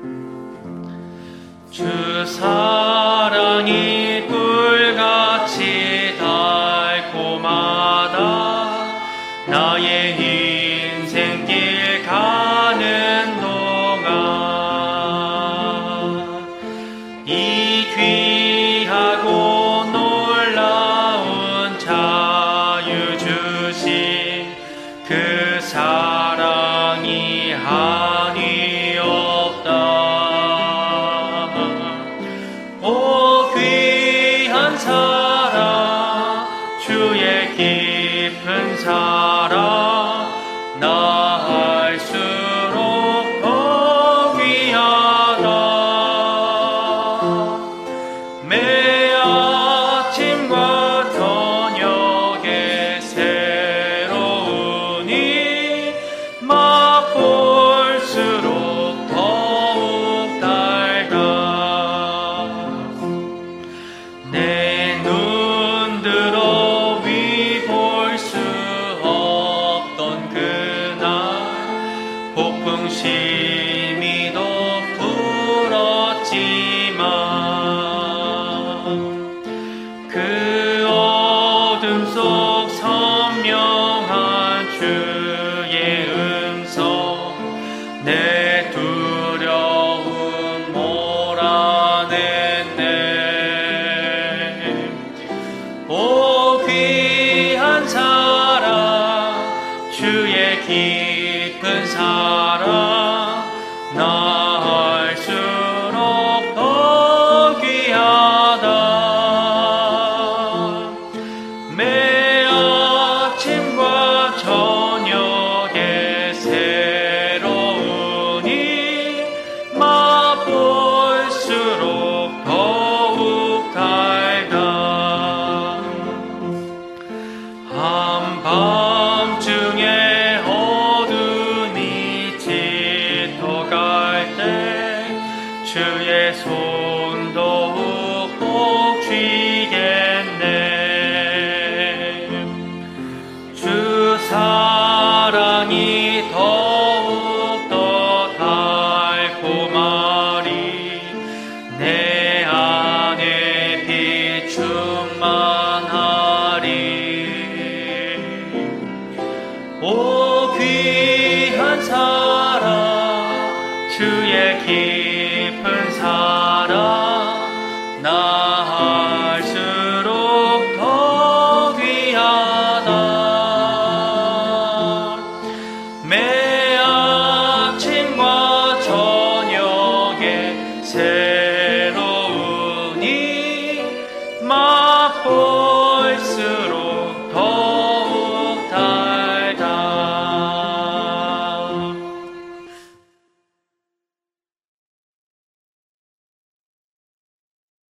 주 사랑이 꿀같이 달콤하다. 나의 인생길 가는 동안 이 귀하고 놀라운 자유 주신 그 사랑이 한이 없다. 오 귀한 사랑, 주의 깊은 사랑, 나 알수록 더 귀하다. 매 아침과 저녁에 새로우니 맛볼수록 더욱 달다. 내 눈들어 위볼 수 없던 그날 폭풍심이 더 불었지만 그 어둠 속 선명한 주의 음성 내 두려움 몰아냈네. 오 귀한 사랑, 주의 깊은 사랑, 나 알수록 더 귀하다. 매 아침과 저녁에 새로우니 맛볼수록 더욱 달다. 한밤중에 어둠이 짙어갈 때 주의 손